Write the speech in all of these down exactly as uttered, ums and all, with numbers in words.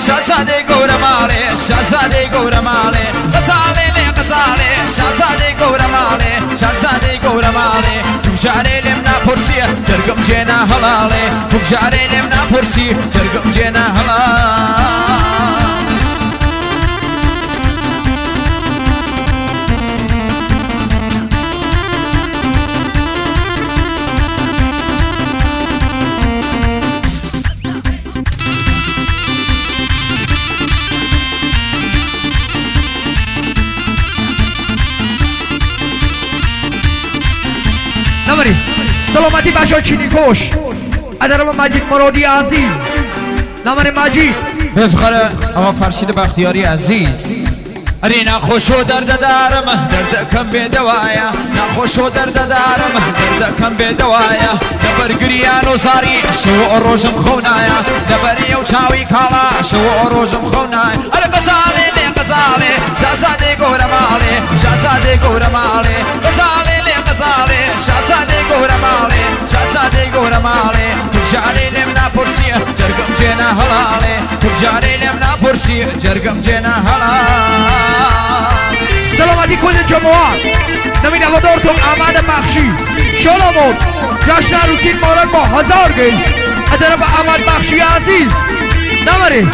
شازاده گور ماله شازاده گور ماله غزاله لی غزاله شازاده گور ماله شازاده گور ماله بگجاره لم نپرسی جرگم جنا حلاله بگجاره لم نپرسی جرگم جنا حلال نماری سلامتی باشد چینی کوش ادرم مجید مرادی عزیز نماری مجید بفخره اما فرشید بختیاری عزیز اری نخوش و درد دارم درد کم به دوایا نخوش و درد دارم درد کم به دوایا دبر گریان و زاری شو و روزم خونایا دبر یو چاوی کالا شو و روزم خونایا اری غزاله لی غزاله شازاده گور ماله شازاده گور ماله غزاله لی غزاله شازاده گور ماله شازاده گور ماله بگجاره لم نپرسی جرگم جنا حلاله بگجاره لم نپرسی جرگم جنا حلال سلامتی کل جماعت نمی نوادارتون احمد بخشی شلامون جشن عروسی مارد با هزار گل از طرف احمد بخشی عزیز نماری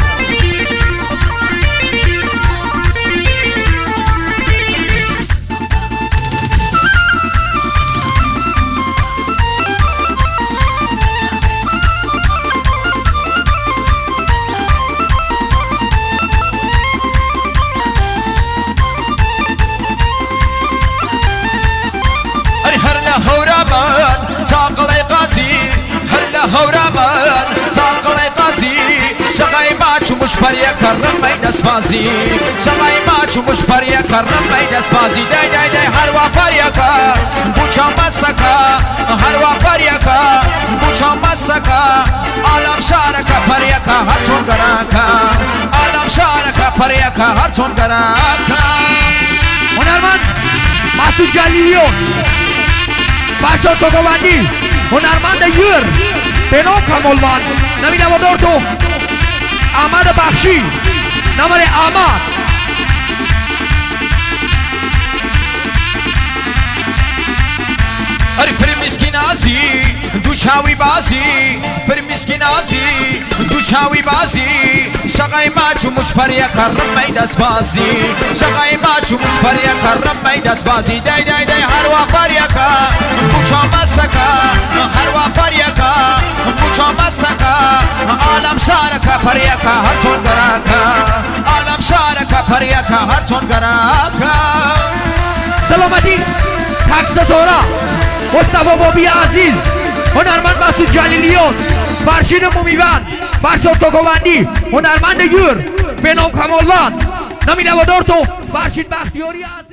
هورمان تاقلي قاسي شغاي ماچو مش بريا كرم مي دسبازي شغاي ماچو مش بريا كرم مي دسبازي داي داي داي هروا بريا كا بوچا مسكا هروا بريا كا بوچا مسكا عالم شاركا بريا كا هرچون گراكا عالم شاركا بريا كا هرچون گراكا هنرمند مسعود جلیلیون بچه توگوندی هنرمند یور بنام کمالوان نمی نوادار تو احمد بخشی نمار احمد اری پر مسکین آزی دو چاوی بازی پر مسکین آزی دو چاوی بازی شغای ماچو مش پریا کرم می دست بازی شغای ماچو مش پریا کرم می دست بازی دای دای دای هروا پریا کا بوچا مسکا هروا پریا کا بوچا مسکا عالم شارکا پریا کا هر چون گراکا عالم شارکا پریا کا هر چون گراکا سلامتی تکس دورا مصطفی بابی عزیز هنرمند مسعود جلیلیون فرشید مومیون فرشاد توگوندی هنرمند یور بنام کمالوان نمی نوادار تو فرشید بختیاری عزیز